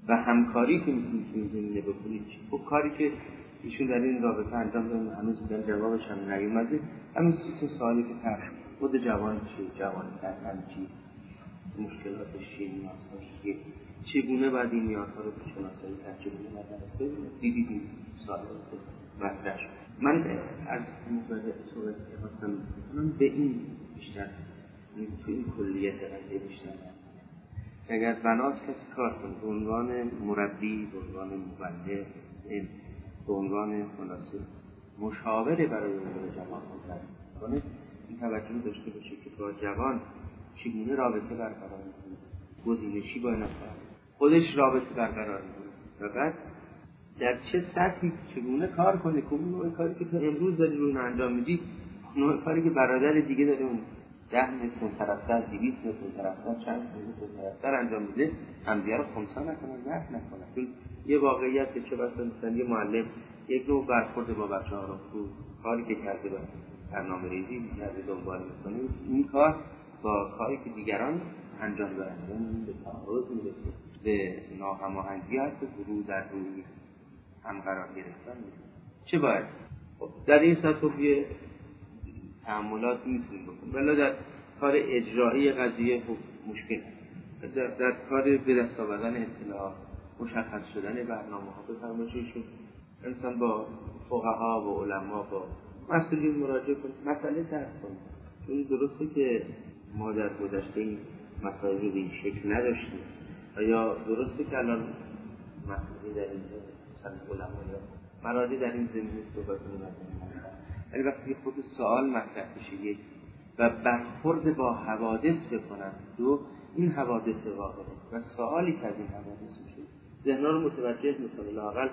و همکاری که میتونید تو این زمینه بکنید. خب کاری که ایشون در این رابطه انجام دادن هنوز دیدن جوابش هم نیومده. همین سه سوالی که طرح خود جوان چیه، جوان کردن چی، مشکلاتش چیه، نیازهاش چیه، چگونه باید این نیازها رو بشناسایی، چگونه باید دیدید این سوالا رو مطرح شد. من از موضوع صحبت که خواستم بکنم به این بیشتر تو این کلیت قضیه بیشتر اگر بناست کسی کار کنه به عنوان مربی، به عنوان مبلغ، به عنوان خلاصه مشاوره برای امور جوان کنه، این توجه داشته باشه که با جوان چگونه رابطه برقرار می‌کنه، گزینشی با این خودش رابطه برقرار می‌کنه و بعد در چه سطحی چگونه کار کنه. که اون نوع کاری که تو امروز داری رو انجام میدی نوع کاری که برادر دیگه داره اون 10 متر اون طرفتر، 200 متر اون طرفتر، چند متر اون طرفتر انجام میده، همدیگه رو خنثی نکنن، نه نکنن. چون یه واقعیت که چه بسا مثلا یه معلم یک نوع برخورد با بچه‌ها رو تو کاری که کرده و برنامه‌ریزی کرده دنبال می‌کنه، این کار با کاری که دیگران انجام دادن اون به تعارض میرسه، به ناهماهنگی هست، ورود در روی هم قرار گرفتن. چه باید؟ خب در این سطح یه تعاملات میتونیم بکنیم، ولی در کار اجرایی قضیه مشکل هست. در کار به دست آوردن اطلاعات، مشخص شدن برنامه‌ها به فرمایششون انسان با فقها، با علما، با مسئولین مراجعه کنه، مسئله طرح کنه. چون درسته که ما در گذشته این مسائل رو به این شکل نداشتیم و یا درسته که الان مسئله در اینجا مثلا علما یا مراجع در این زمینه صحبت می‌کنن، ولی وقتی خود سوال مطرح بشه یک و برخورد با حوادث بکنن، دو این حوادث واقعه و سوالی که از این حوادث میشه ذهن‌ها رو متوجه می‌کنه، لااقل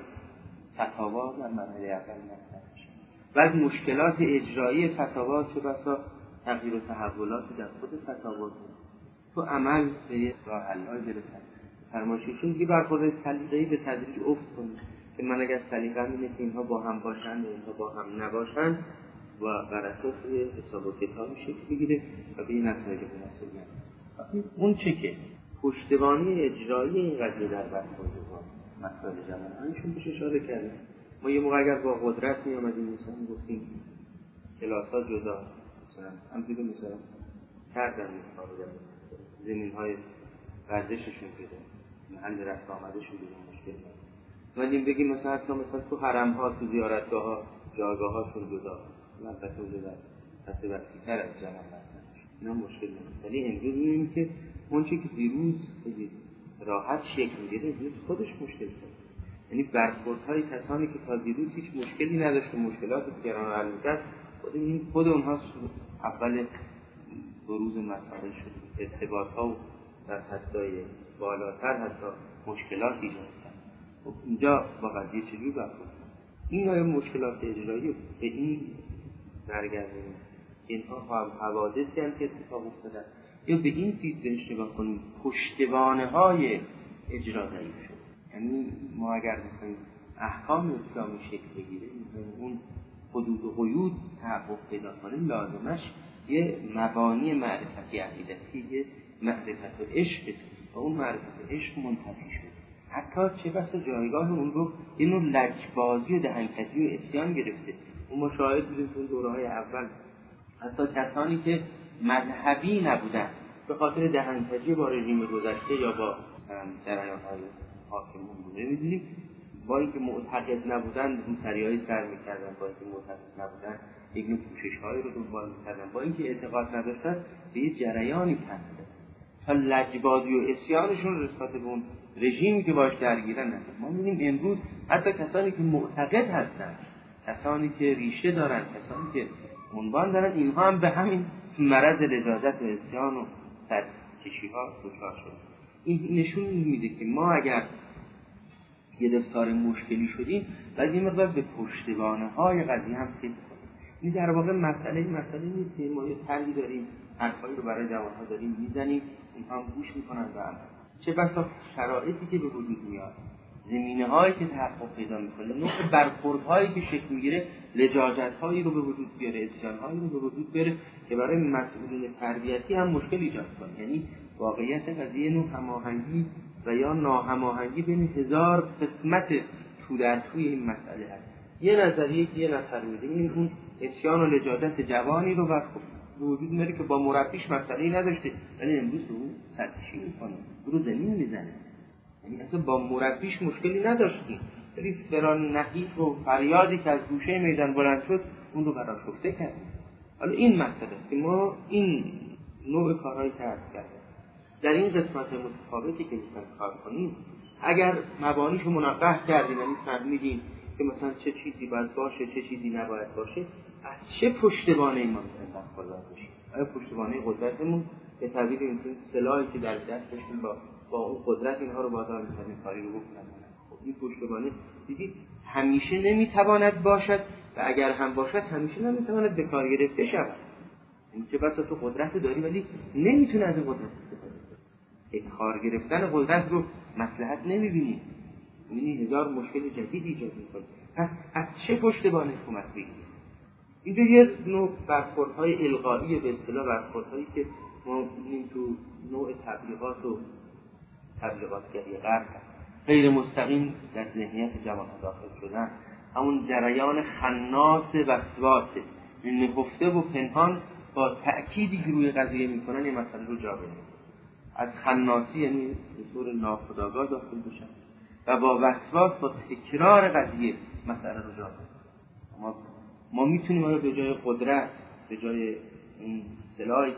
فتاوا در مرحله اول مطرح میشه. بعد مشکلات اجرایی فتاوا چه بسا تغییر و تحولاتی در خود فتاوا تو عمل به یک راه حل‌های برسن. فرمایششون دیگه برخورد سلیقه‌ای به تدریج افت کنه که من اگر سلیقه‌م اینه که اینها با هم باشن و اینها با هم نباشن و بر اساس حساب و کتاب شکل بگیره و به این نتایج مناسب میاد. اون چه که پشتیبانی اجرایی این قضیه در برخورد با مسائل جوانانشون بهش اشاره کرده. ما یه موقع اگر با قدرت میامدیم مثلا گفتیم کلاس‌ها جدا مثلا همینجوری مثلا کردن این کارو در زمین‌های ورزششون جدا، محل رفت آمدشون جدا، مشکل نداره. ولی بگیم مثلا تو حرم‌ها، تو زیارتگاه‌ها، جایگاه‌هاشون جدا، البته اونجا در سطح وسیع‌تر از جمع هستن، اینا مشکل نداره. ولی امروز می‌بینیم که اون چیزی که دیروز خیلی راحت شکل می‌گیره امروز خودش مشکل شده. یعنی برخوردهای کسانی که تا دیروز هیچ مشکلی نداشت و مشکلات دیگران رو حل می‌کرد، خود اونها اول بروز مسائل شد، ارتباط‌ها در حدای بالاتر حتی مشکلات ایجاد کرد. خب اینجا با قضیه چجوری برخورد؟ این مشکلات اجرایی به این برگردونیم، اینها حوادثی هستند که اتفاق افتادن، یا به این دید بهش نگاه کنیم پشتوانه‌های اجرا ضعیف شد. یعنی ما اگر بخوایم احکام اسلامی شکل بگیره، اون حدود و قیود تحقق پیدا کنه، لازمش یه مبانی معرفتی عقیدتی، یه معرفت و عشق و اون معرفت عشق منتفی شد. حتی چه بسا جایگاه اون رو یه نوع لجبازی و دهنکجی و عصیان گرفته. اون مشاهد بودیم تو دوره‌های اول حتی کسانی که مذهبی نبودن به خاطر دهنکجی با رژیم گذشته یا با جریان‌های حاکمون بوده، می‌دونیم با اینکه معتقد نبودن روسری‌های سر می‌کردن، با اینکه معتقد نبودن یک نوع کوشش‌هایی رو دنبال می‌کردن، با اینکه اعتقاد نداشتن به یه جریانی پنده تا لجبازی و عصیانشون نسبت به اون رژیمی که باش درگیرن نکنه. ما می‌بینیم امروز حتی کسانی که معتقد هستن، کسانی که ریشه دارن، کسانی که عنوان دارن، اینها هم به همین مرض لجاجت و عصیان و سرکشی‌ها دچار شدن. این نشون میده که ما اگر گرفتار مشکلی شدیم باید این مقدار به پشتوانه‌های قضیه هم فکر کنیم. این در واقع مسئله نیست که ما یه طرحی داریم، حرفایی رو برای جوان‌ها داریم میزنیم، اینها هم گوش میکنن و عمل. چه بسا شرایطی که به وجود میاد، زمینه‌هایی که تحقق پیدا میکنه، نوع برخوردهایی که شکل میگیره، لجاجت‌هایی رو به وجود بیاره، عصیان‌هایی رو به وجود بیاره که برای مسئولین تربیتی هم مشکل ایجاد کنه. یعنی واقعیت قضیه نوع هماهنگی و یا ناهماهنگی بین هزار قسمت تو در توی این مسئله هست. یه نظریه که یه نفر میده این اون عصیان و لجاجت جوانی رو وجود میاره که با مربیش مسئله‌ای نداشته، ولی امروز رو سرکشی میکنه، رو زمین میزنه. یعنی اصلا با مربیش مشکلی نداشتیم، ولی فلان نحیف و فریادی که از گوشه میدان بلند شد اون رو برآشفته کردیم. حالا این مسئله است که ما این نوع کارهایی که عرض کردیم در این قسمت متفاوتی که میخوایم کار کنیم، اگر مبانیشو منقح کردیم، یعنی فهمیدیم که مثلا چه چیزی باید باشه چه چیزی نباید باشه، از چه پشتوانه‌ای ما میتونیم برخوردار بشیم. آیا پشتوانه قدرتمون به تعبیر این سلاحی که در دست داشتیم با اون قدرت اینها رو بازار می‌کنیم کاری رو بکنیم. خب این پشتوانه دیدید همیشه نمیتواند باشد و اگر هم باشد همیشه نمیتواند به کار گرفته شود. این چه بسا تو قدرت داری ولی نمیتونه از این قدرت استفاده کنه. کار گرفتن قدرت رو مصلحت نمیبینی، میبینی هزار مشکل جدید ایجاد میکنه. پس از چه پشتوانه حکومت بگیریم؟ اینجا یه نوع برخوردهای الغایی به اصطلاح برخوردهایی که ما می‌بینیم تو نوع تبلیغات و تبلیغاتگری غرب غیر مستقیم در ذهنیت جوانان داخل شدن، همون جریان خناس وسواسه، نهفته و پنهان با تأکیدی که روی قضیه میکنن یه مسئله رو جا بندازن. از خناسی یعنی به طور ناخودآگاه داخل بشن و با وسواس با تکرار قضیه مسئله رو جا بندازن. ما میتونیم آیا به جای قدرت، به جای این سلاحی که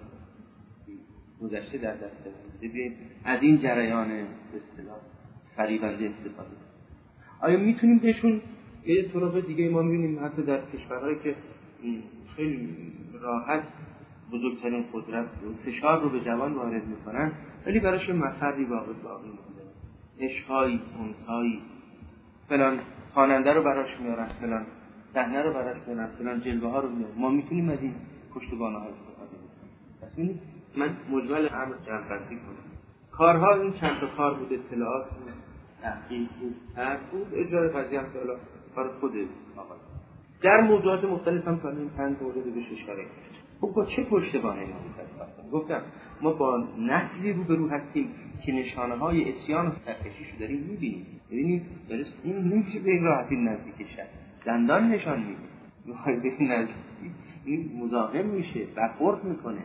گذشته در دست داریم از این جریان به اصطلاح فریبنده استفاده کنیم؟ آیا میتونیم بهشون یه طرق دیگه؟ ما میبینیم حتی در کشورهایی که خیلی راحت بزرگترین قدرت و فشار رو به جوان وارد میکنن ولی براش مفری باقی مونده، عشقایی، انسایی، فلان خواننده رو براش میارن، فلان صحنه رو براش میارن، فلان جلوه ها رو میارن. ما میتونیم از این پشتوانه ها استفاده کنیم. پس من مجمل امر جمع‌بندی کنم. کارها این چند تا کار بود: اطلاعات، تحقیق بود، بود، اجرای قضیه هم سالا کار خود آقا. در موضوعات مختلف هم کنیم 5 مورد بهش اشاره کنیم. خب با چه پشتوانه‌ای ما می‌خوایم؟ گفتم ما با نسلی روبرو هستیم که نشانه‌های عصیان و سرکشیشو داریم می‌بینیم. ببینید درست این نمیشه به این راحتی نزدیک شه. دندان نشان میده. می‌خواد به این نزدیک این مزاحم میشه، برخورد میکنه.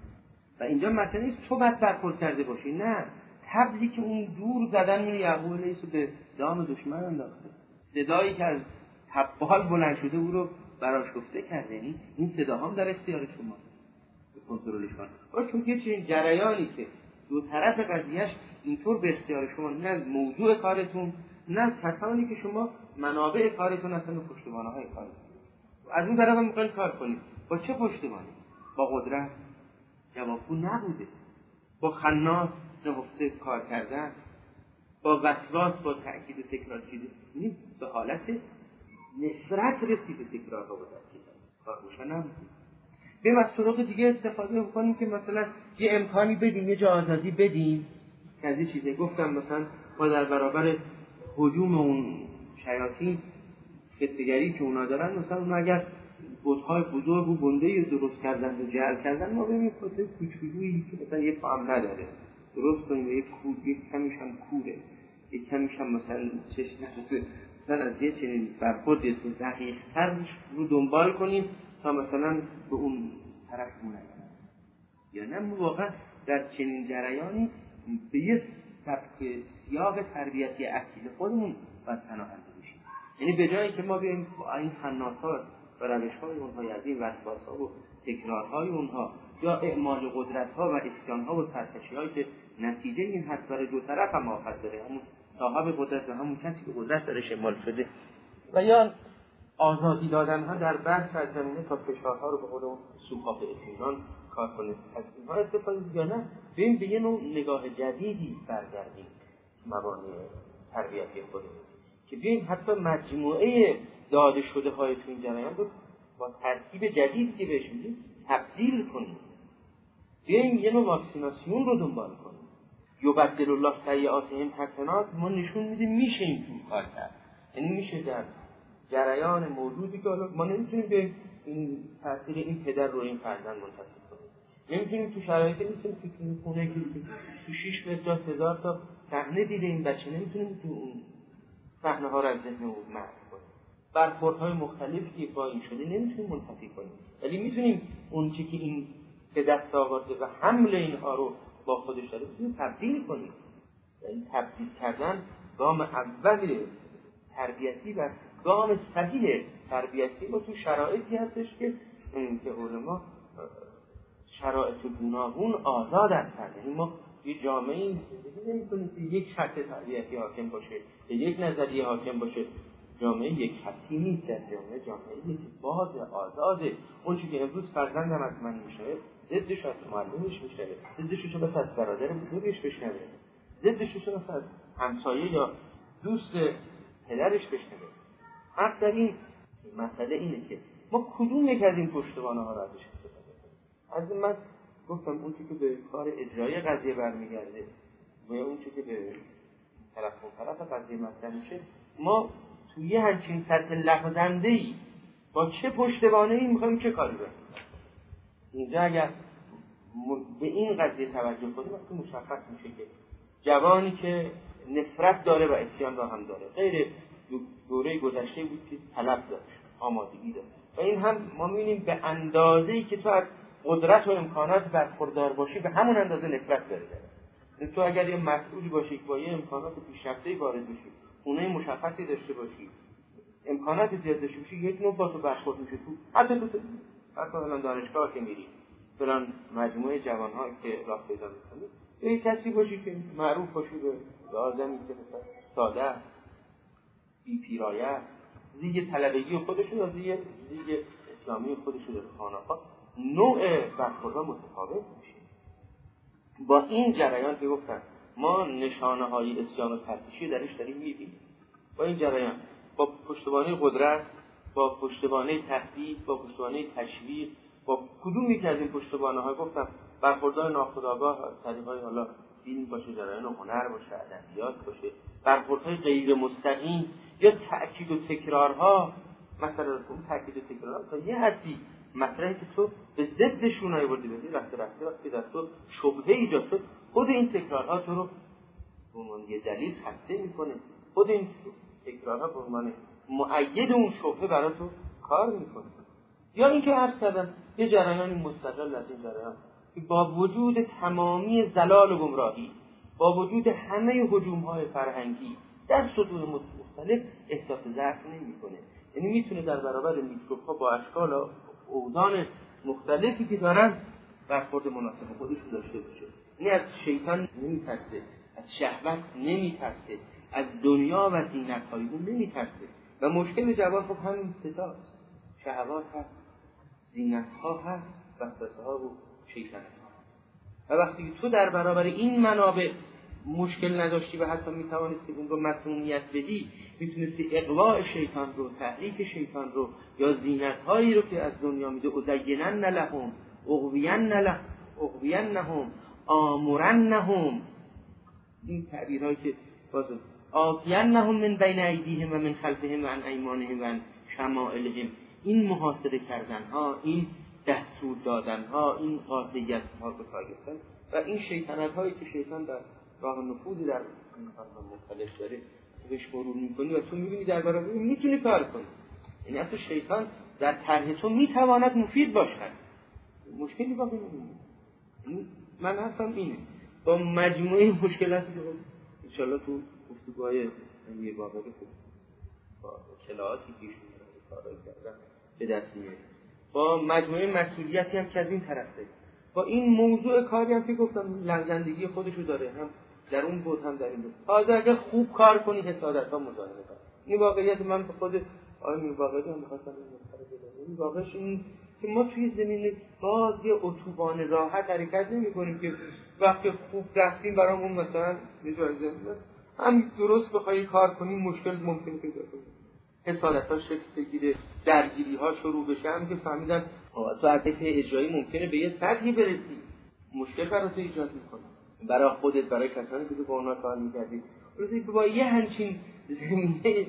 و اینجا مثلا نیست تو باید برخورد کرده باشی، نه، طبلی که اون دور زدن اون یعقوب علیه به دام دشمن انداخته، صدایی که از تبال بلند شده او رو برآشفته کرده. یعنی این صداها هم در اختیار شما به کنترلش کنید. چون که چنین جریانی که دو طرف قضیهش اینطور به اختیار شما، نه موضوع کارتون نه کسانی که شما منابع کارتون هستن و پشتوانه‌های کارتون، از اون طرف هم می‌خواید کار کنید. با چه پشتوانه؟ با قدرت؟ جوابگو نبوده. با خناس نهفته کار کردن، با وسواس، با تأکید و تکرار چیزی، یعنی به حالت نفرت رسیده تکرارها و تأکیدها. کار روشن نبوده. بریم از طرق دیگه استفاده بکنیم که مثلا یه امکانی بدیم، یه جا آزادی بدیم که از این چیزه. گفتم مثلا ما در برابر هجوم اون شیاطین فتنه‌گری که اونا دارن، مثلا اونا اگر بت‌های بزرگ و گنده‌ای درست کردن و جعل کردن، ما بریم خاطر کوچولویی که مثلا یه پا هم نداره درست کنیم، یک کور، یک کمیش هم کوره، یک کمیش هم مثلا چشم نداره، مثلا از یه چنین برخورد یه دقیق‌تر رو دنبال کنیم تا مثلا به اون طرف مونیم. یا نه ما واقعا در چنین جریانی به یه سبک سیاق تربیتی اصیل خودمون باید پناهنده بشیم. یعنی به جایی که ما بیاییم این خناسات و روش‌های اونها، از این وسواس‌ها و تکرارهای اونها یا اعمال قدرت‌ها و اسیان‌ها و سرکشی‌هایی که نتیجه این هست برای دو طرف هم آفت داره، همون صاحب قدرت و همون کسی که قدرت درش اعمال شده، و یا آزادی دادن‌ها در بحث از زمینه تا فشارها رو به قول اون سوپاپ اطمینان کار کنه. از اینها استفاده یا نه بریم به یه نوع نگاه جدیدی برگردیم مبانی تربیتی خودمون، که بیاییم حتی مجموعه داده شده های تو این جریان رو با ترکیب جدیدی که بهش میگیم تبدیل کنیم. بیاییم یه نوع واکسیناسیون رو دنبال کنیم. یبدل الله سیئاتهم حسنات، ما نشون میدیم میشه این تو کار کرد. یعنی میشه در جریان موجودی که حالا ما نمیتونیم به این تاثیر این پدر رو این فرزند منتقل کنیم، نمیتونیم تو شرایطی نیستیم که تو خونه که تو 6 متر 1000 تا صحنه دیده این بچه، نمیتونیم تو اون صحنه ها رو از ذهن او محو کنیم. برخوردهای مختلفی که با این شده نمیتونیم منتفی کنیم، ولی میتونیم اون چیزی که این که دست آورده و حمل اینها رو با خودش داره میتونیم تبدیل کنیم. یعنی تبدیل کردن گام اولی تربیتی و گام صحیح تربیتی با تو شرایطی هستش که علما شرایط گوناگون آزاد هستند. یعنی ما یه جامعه زندگی نمی‌کنیم که یک شرط تربیتی حاکم باشه، یک نظریه حاکم باشه. جامعه یک خطی نیست، جامعه که باز آزاده. اون چیزی که امروز فرزندم از من میشنوه ضدش از معلمش میشنوه، ضدش رو از برادر بزرگش بشنوه، ضدش رو از همسایه یا دوست پدرش بشنوه. حق در این مسئله اینه که ما کدوم یک از این پشتوانه ها رو ازش استفاده کنیم. از این من گفتم اون چیزی که به کار اجرایی قضیه برمیگرده و اون چیزی که به طرف قضیه مطرح میشه، ما توی همچین سطح لغزنده‌ای با چه پشتوانه‌ای می‌خوایم چه کاری بکنیم. اینجا اگر به این قضیه توجه کنیم وقتی مشخص میشه که جوانی که نفرت داره و عصیان را هم داره، غیر دوره گذشته بود که طلب داشت، آمادگی داشت، و این هم ما می‌بینیم به اندازه‌ای که تو از قدرت و امکانات برخوردار باشی به همون اندازه نفرت داره. تو اگر یه مسئولی باشی با یه امکانات پیشرفته‌ای وارد بشی، خونه مشخصی داشته باشی، امکانات زیاد داشته باشی، یک نوع با تو برخورد میشه. تو حتی الان دانشگاه که میری فلان مجموعه جوان‌ها که راه پیدا می‌کنی، یه کسی باشی که معروف باشی به لازمی که ساده بی پیرایه زیگ طلبگی خودشو یا زیگ اسلامی خودشو در خانه‌ها، نوع برخوردها متفاوت میشه. با این جریان که گفتم ما نشانه‌های عصیان و ترکشی درش داریم می‌بینیم. با این جریان، با پشتوانه قدرت، با پشتوانه تهدید، با پشتوانه تشویق، با کدوم یک از این پشتوانه‌ها گفتم برخوردهای ناخودآگاه، طریق‌های حالا فیلم باشه، جریان هنر باشه، ادبیات باشه، برخوردهای غیر مستقیم یا تأکید و تکرارها. مثلا اون تأکید و تکرارها تا یه حدی مطرحی که تو به ضدشون آوردی بدی وقتی در تو شبهه ایجاد شد، خود این تکرارها تو رو به عنوان یه دلیل خسته میکنه، خود این تکرارها به عنوان مؤید اون شبهه برای تو کار میکنه. یا اینکه عرض کردم یه جریان مستقل از این جریان که با وجود تمامی زلال و گمراهی، با وجود همه هجوم‌های فرهنگی در سطوح مختلف احساس ضعف نمی‌کنه. یعنی میتونه در برابر میکروب‌ها با اشکال و اوزان مختلفی که دارن برخورد مناسب خودش داشته باشه. یعنی از شیطان نمی‌ترسه، از شهوت نمی‌ترسه، از دنیا و زینت‌های اون نمی‌ترسه. و مشکل جوان خب همین ستاست. شهوات هست، زینت‌ها هست، وسوسه‌ها و شیطنت‌ها. و وقتی تو در برابر این منابع مشکل نداشتی و حتی میتوانستی اون رو مسئولیت بدی، میتونستی اغواء شیطان رو، تحریک شیطان رو یا زینت‌هایی رو که از دنیا میده، ازینن لهم اغوینهم آمرنهم، این تعبیرهایی که بازم آتینهم من بین ایدیهم و من خلفهم و عن ایمانهم و عن شمائلهم، این محاصره کردنها، این دستور دادنها، این قاطعیت‌ها رو تاگستن و این شیطنت‌هایی که شیطان در راه نفوذی در انسان‌ها مختلف داره بهش مرور می‌کنی و تو می‌بینی در برابر اون می‌تونی کار کنی. یعنی اصلا شیطان در طرح تو می‌تواند مفید باشد. مشکلی باقی نمی‌مونه. من حرفم اینه، با مجموعه مشکلاتی که ان شاءالله تو گفتگوهای یه واقعی خوب با اطلاعاتی پیش میاد کارایی کردن به دست میاد، با مجموعه مسئولیتی هم که از این طرفه، با این موضوع کاری هم که گفتم لغزندگی خودشو داره، هم در اون بود هم در این بود. حاضر اگه خوب کار کنی حسادت‌ها مزاحمت کنی. این واقعیت من به خود این واقعیت هم می‌خواستم این واقعش این که ما توی زمین باز یه اتوبان راحت حرکت نمی‌کنیم که وقتی خوب رفتیم برامون مثلا اجازه هم درست بخوای کار کنیم مشکل ممکنه پیدا کنیم، حسادت‌ها شکل بگیره، درگیری‌ها شروع بشه، هم که فهمیدن تو عرصه اجرایی ممکنه به یه سطحی برسی مشکل برات ایجاد می‌کنه برای خودت، برای کسانی که با اونها کار می‌کردی. روزی با یه همچین زمینه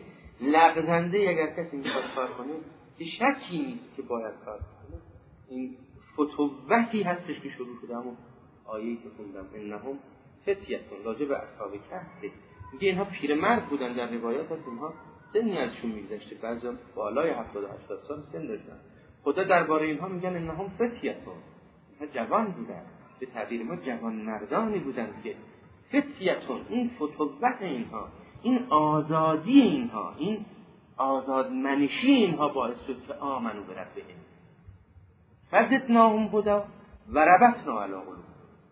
لغزنده اگر کسی می‌خواد کار کنه که شکی نیست که باید کار کنه، این فتوحی هستش که شروع شده. همون آیه‌ای که خوندم انهم فتیتون راجع به اصحاب کهف میگه اینها پیرمرد بودن، در روایات هست اینها سنی ازشون میگذشته، بعضیا بالای 70 80 سال سن داشتن. خدا درباره اینها میگن انهم فتیتون، اینها جوان بودن، به تعبیر ما جوان مردانی بودن که فتیتون، این فتوحت اینها، این آزادی اینها، این آزادمنشی اینها باعث شد که آمنو بربهم فزدناهم هدی و ربطنا علی قلوبهم.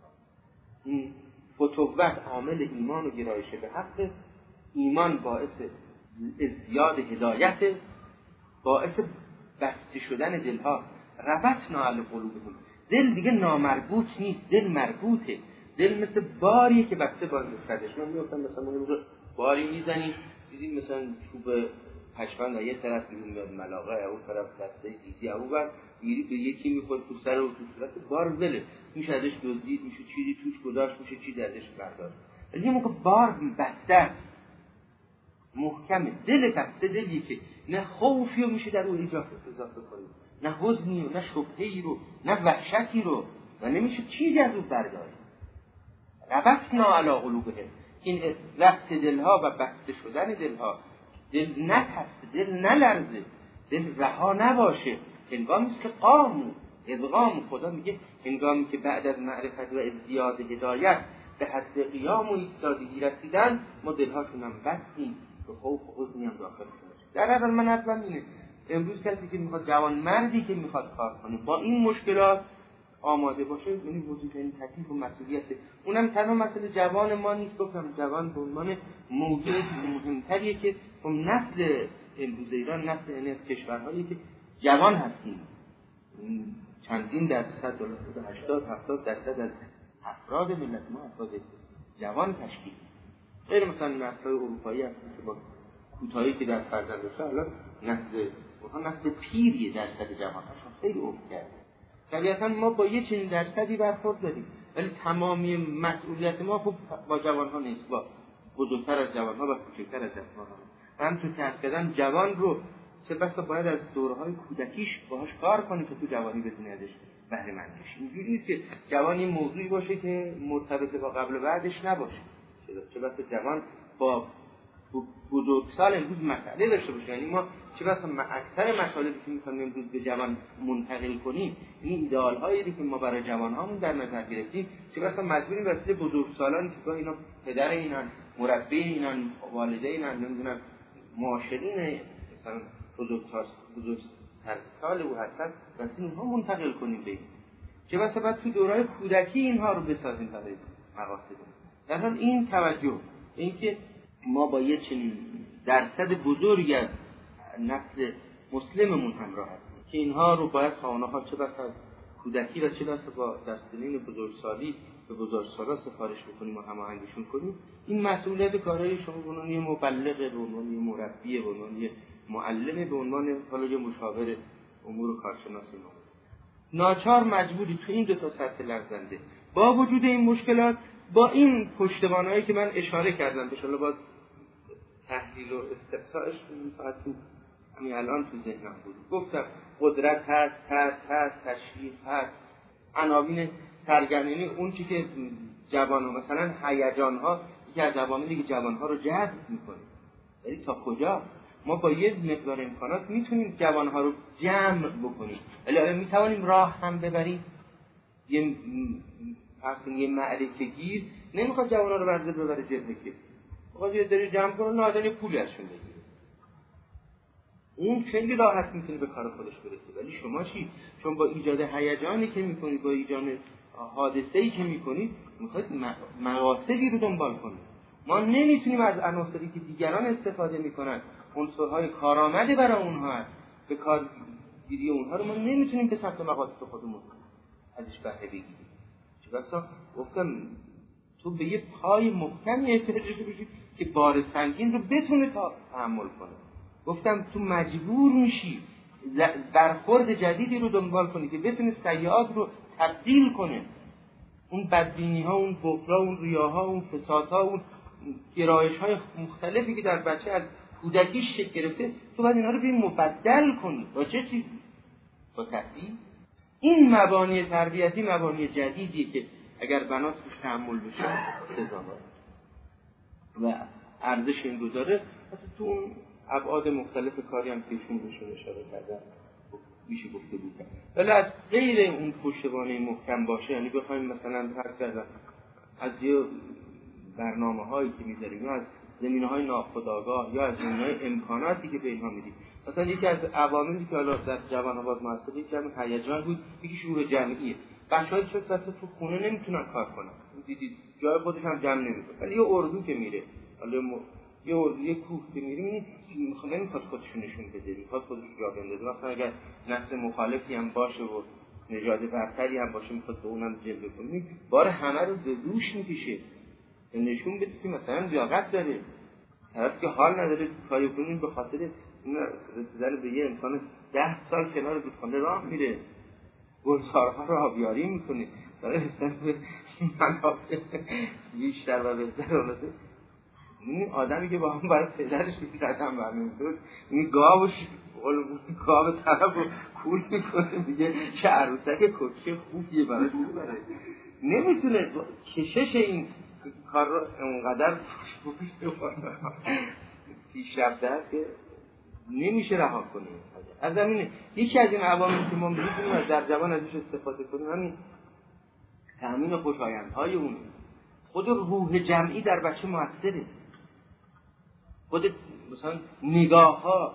این فتوحت عامل ایمان و گرایش به حق، ایمان باعث ازدیاد هدایت، باعث بسته شدن دلها. ربطنا علی قلوبهم، دل دیگه نامربوط نیست، دل مربوطه. دل مثل باریه که بسته با مفردش. من میگفتم مثلا اونجا باری میزنی دیدیم مثلا چوب پشمند و یه طرف میاد ملاقه، اون طرف دسته دیزی، اون وقت میری به یکی میخواد تو سر و تو صورت، بار وله میشه ازش دزدید، میشه چیزی توش گذاشت، میشه چیزی ازش برداشت. ولی یه موقع بار بسته است، محکمه. دل بسته دلیه که نه خوفی رو میشه در اون اضافه کنی، نه حزنی رو، نه شبهه‌ای رو، نه وحشتی رو، و نمیشه چیزی از اون برداری. ربطنا علی قلوبهم، این ربط دلها و بسته شدن دلها، دل نترسه، دل نلرزه، دل رها نباشه. هنگامی است که ادغام خدا میگه هنگامی که بعد از معرفت و ازدیاد هدایت به حد قیام و ایستادگی رسیدن، ما دلهاشون هم بستیم که خوف و حزنی هم داخلشون باشه. در اول من اصلا اینه، امروز کسی که میخواد، جوان مردی که میخواد کار کنه با این مشکلات آماده باشه، یعنی بزرگترین تکلیف و مسئولیته. اونم تنها مسئله جوان ما نیست، گفتم جوان به عنوان موضوع مهمتریه که نسل امروز ایران، نسل این کشورهایی که جوان هستیم، چندین درصد، 80-70% از افراد ملت ما افراد جوان تشکیل، غیر مثلا نسل اروپایی هستن که با کوتاهی که در فرزندشون الان نسل پیریه، درصد جوان‌هاشون خیلی افت کرده. طبیعتا ما با یه چنین درصدی برخورد داریم، ولی تمامی مسئولیت ما خب با جوان‌ها نیست، با بزرگتر از جوان‌ها و کوچکتر از جوان‌ها. همونطور که عرض کردم جوان رو چه بسا باید از دوره‌های کودکیش باهاش کار کنی که تو جوانی بتونی ازش بهره مند بشی. اینجوری نیست که جوانی موضوعی باشه که مرتبط با قبل و بعدش نباشه. چه بسا جوان با بزرگسال امروز مسئله داشته باشه. یعنی ما چه بسا اکثر مسائلی که می‌خوایم امروز به جوان منتقل کنیم، این ایدئال هایی که ما برای جوان‌هامون در نظر گرفتیم، چه بسا مجبوریم واسه بزرگسالان که اینا پدر اینن، مربی اینن، والدینن، نمیدونم معاشرین مثلا بزرگتر سال او هستن، واسه اینها منتقل کنیم به این. چه بسا بعد تو دوره‌های کودکی اینها رو بسازیم برای مقاصد. در حال این توجه، اینکه ما با یه چنین درصد بزرگی از نسل مسلممون همراه هستیم که اینها رو باید خانه‌ها چه بسا از کودکی و چه بسا با دستنین بزرگسالی به بزرگسالا سفارش بکنیم و هماهنگشون کنیم. این مسئولیت کارهای شما به عنوان یه مبلغ، به عنوان یه مربی، به عنوان یه معلم، به عنوان حالا یه مشاور امور و کارشناس ما، ناچار مجبوری تو این دو تا سطح لرزنده با وجود این مشکلات، با این پشتوانهایی که من اشاره کردم بهش، حالا باز تحلیل و استقصاش فقط همین الان تو ذهنم بود. گفتم قدرت هست، تشریح هست، عناوین سرگرمی، اون چی که جوان‌ها مثلا هیجان‌ها یکی از عواملی که جوان‌ها رو جذب می‌کنه، ولی تا کجا ما با یه مقدار امکانات میتونیم جوان‌ها رو جمع بکنیم، ولی آیا میتوانیم راه هم ببریم؟ یه معرکه گیر نمیخواد جوان‌ها رو برده ببره جبهه، که بخواد یه دری جمع کنه نادانی پولی ازشون بگیره. اون خیلی راحت میتونه به کار خودش برسه، ولی شما چی؟ چون با ایجاد هیجانی که میکنید، با ایجاد حادثه‌ای که میکنید، میخواید مقاصدی رو دنبال کنید. ما نمیتونیم از عناصری که دیگران استفاده میکنن، عنصرهای کارآمد برای اونها هست، به کارگیری اونها رو ما نمیتونیم به سمت مقاصد خودمون ازش بهره بگیریم. چه بسا گفتم تو به یه پای محکمی احتیاج داری که بار سنگین رو بتونه تحمل کنه. گفتم تو مجبور میشی برخورد جدیدی رو دنبال کنی که بتونه سیئات رو تبدیل کنه. اون بدبینی ها، اون بخلا، اون ریاها، اون فسادها، اون گرایش های مختلفی که در بچه از کودکیش شکل گرفته، تو باید اینا رو به مبدل کنی. با چه چیزی؟ با تحصیل، این مبانی تربیتی مبانی جدیدیه که اگر بنا توش تحمل بشه سزاواره و ارزش این رو داره. حتی تو اون ابعاد مختلف کاری هم که ایشون بهشون اشاره کردن میشه گفته بود. ولی از غیر اون پشتوانه محکم باشه، یعنی بخوایم مثلا از یه برنامه‌هایی که می‌ذاریم یا از زمینه‌های ناخودآگاه یا از زمینه‌های امکاناتی که به اینها میدیم، مثلا یکی از عواملی که حالا در جوان‌آباد موثر یک جمع هیجان بود، یکی شروع جمعیه. بچه‌ها چون واسه تو خونه نمیتونن کار کنن، دیدید جای خودش هم جمع نمی‌کنه. ولی یه اردو که میره، حالا یه اردو یه کوه که میره، نمیخواد خودش نشون بده، میخواد خودش جا بندازه. مثلا اگر نسل مخالفی هم باشه و نژاد برتری هم باشه، میخواد به اونم جلوه کنه، بار همه رو به دوش میکشه، نشون بده که مثلا لیاقت داره. طرف که حال نداره کاری کنیم به خاطر رسیدن به یه امکان 10 سال کنار رودخانه راه میره، گلزارها رو آبیاری میکنه برای رسیدن به منافع بیشتر و بهتر. این آدمی که با هم برای پدرش می‌کردن برنمی‌داد، این گاو طرف رو کول میکنه دیگه، چه عروسک کچه خوبیه براش میبره، نمیتونه کشش این کار رو اونقدر پیشرفته است که نمیشه رها کنه. از همین یکی از این عواملی که ما میتونیم از در جوان ازش استفاده کنیم همین تأمین خوشایندهای اونه. خود روح جمعی در بچه مؤثره، خود مثلا نگاه ها،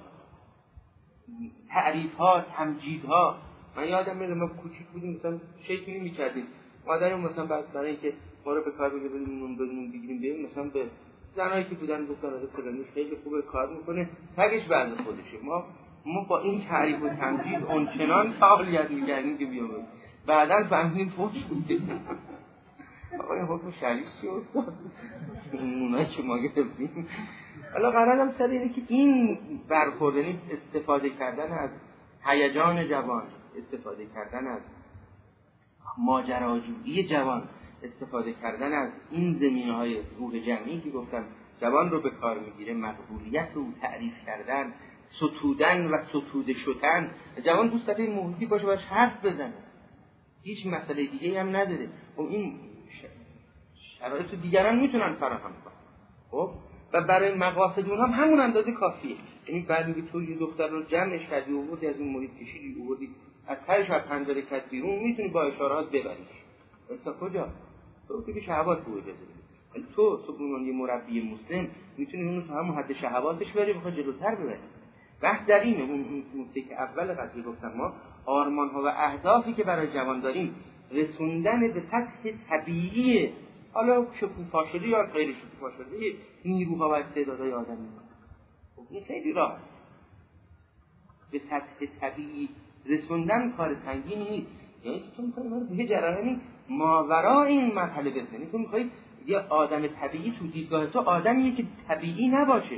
تعریف ها، تمجید ها. من یادم میاد ما کوچیک بودیم مثلا شکلی میکردیم مادرم مثلا برای اینکه ما رو به کار بگیریم نون بگیریم مثلا به زنایی که بودن گفتن از فلانی خیلی خوبه کار میکنه، تگش بعد خودشه. ما با این تعریف و تمجید اونچنان فعالیت میکردیم که بیامون بعدا فهمیدیم فوش بوده. آقا این حکم شریف چی استاد؟ اونایی که ما گرفتیم. حالا قرارم سر اینه که این برخورد، یعنی استفاده کردن از هیجان جوان، استفاده کردن از ماجراجویی جوان، استفاده کردن از این زمینه‌های روح جمعی که گفتم جوان رو به کار میگیره، مقبولیت رو تعریف کردن، ستودن و ستوده شدن. جوان دوست داره محیطی باشه باش حرف بزنه، هیچ مسئله دیگه هم نداره. خب این شرایط دیگران میتونن فراهم کنن. خب و برای مقاصد اونها هم همون اندازه کافیه. یعنی بعد میگه تو یه دختر رو جمعش کردی، آوردی از اون محیط کشیدی، آوردی از تهش از پنجره کردی بیرون، میتونی با اشارات ببریش. تا کجا؟ تو که شهوات بوی بزنی. ولی تو به عنوان یه مربی مسلم میتونی اون رو همون حد شهواتش بری، بخواد جلوتر ببری. بحث در اینه، اون نکته که اول قضیه گفتم، ما آرمان‌ها و اهدافی که برای جوان داریم رسوندن به سطح طبیعی، حالا شکوفا شده یا غیر شکوفا شده، نیروها و استعدادهای آدمی. خب این خیلی راحت. به سطح طبیعی رسوندن کار سنگینی نیست. یعنی تو می‌خوای به جریانی ماورای این مرحله برسونی. تو می‌خوای یه آدم طبیعی تو دیدگاه تو آدمیه که طبیعی نباشه.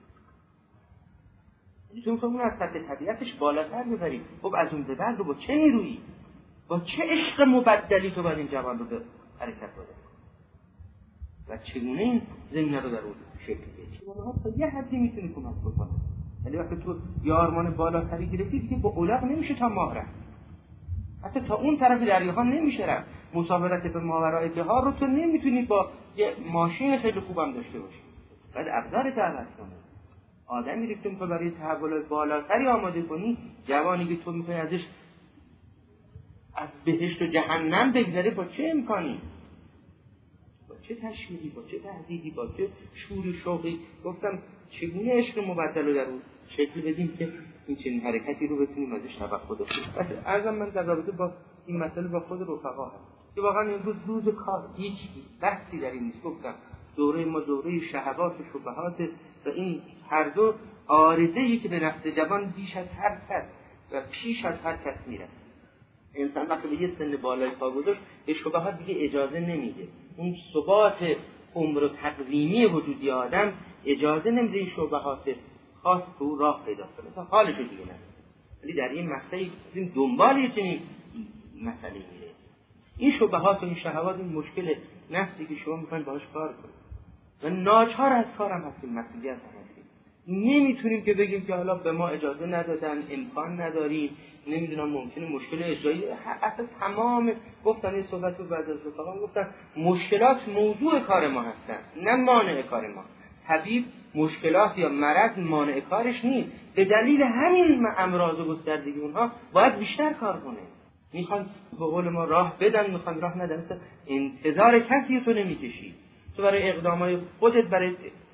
تو می‌خوای اون از سطح طبیعتش بالاتر ببری. خب از اون به بعد رو با چه نیرویی، با چه عشق مبدلی تو باید این جوان رو به حرکت بده و چگونه این زمینه رو در اون شکل بدی. چگونه تا یه حدی میتونی کمک بکنه. ولی وقتی تو یه آرمان بالاتری گرفتی دیگه با اولق نمیشه تا ماه رفت. حتی تا اون طرف دریاها نمیشه رفت. مسافرت به ماورای بحار رو تو نمیتونی با یه ماشین خیلی خوبم داشته باشی. بعد ابزارت عوض کنی. آدمی رو که میخوای برای تحول بالاتری آماده کنی، جوانی که تو میخوای ازش از بهشت و جهنم بگذره، با چه امکانی؟ با چه تشویقی، با چه تهدیدی، با چه شور و شوقی؟ گفتم چگونه عشق مبدل رو در اون شکل بدیم که این چنین حرکتی رو بتونیم ازش توقع داشته باشیم. بس عرضم من در رابطه با این مسئله با خود رفقا هست که واقعا امروز روز کار هیچ بحثی در این نیست. گفتم دوره ما دوره شهوات و شبهات و این هر دو عارضه‌ای که به نفس جوان بیش از هر کس و پیش از هر کس میرسه. انسان وقتی به یه سن بالای پا گذاشت به شبهات دیگه اجازه نمیده. اون ثبات عمر و تقویمی وجودی آدم اجازه نمیده این شبهات خاص به او راه پیدا کنه تا حالش دیگه نداره. ولی در این مقطعی این دنبال یه چنین مسئله میره. این شبهات و این شهوات این مشکل نفسی که شما میخواین باهاش کار کنید و ناچار از کارم هستیم، مسئولیت هم هستیم. نمیتونیم که بگیم که حالا به ما اجازه ندادن، امکان نداریم، نمیدونم ممکنه مشکل اجرایی. اصلا تمام گفتن این صحبت رو بعد از رفقا گفتن مشکلات موضوع کار ما هستن، نه مانع کار ما. طبیب مشکلات یا مرض مانع کارش نیست، به دلیل همین امراض و گستردگی اونها باید بیشتر کار کنه. میخوان به قول ما راه بدن، میخوان راه ندن. انتظار کسی تو نمیکشی، تو برای اقدامای خودت، برای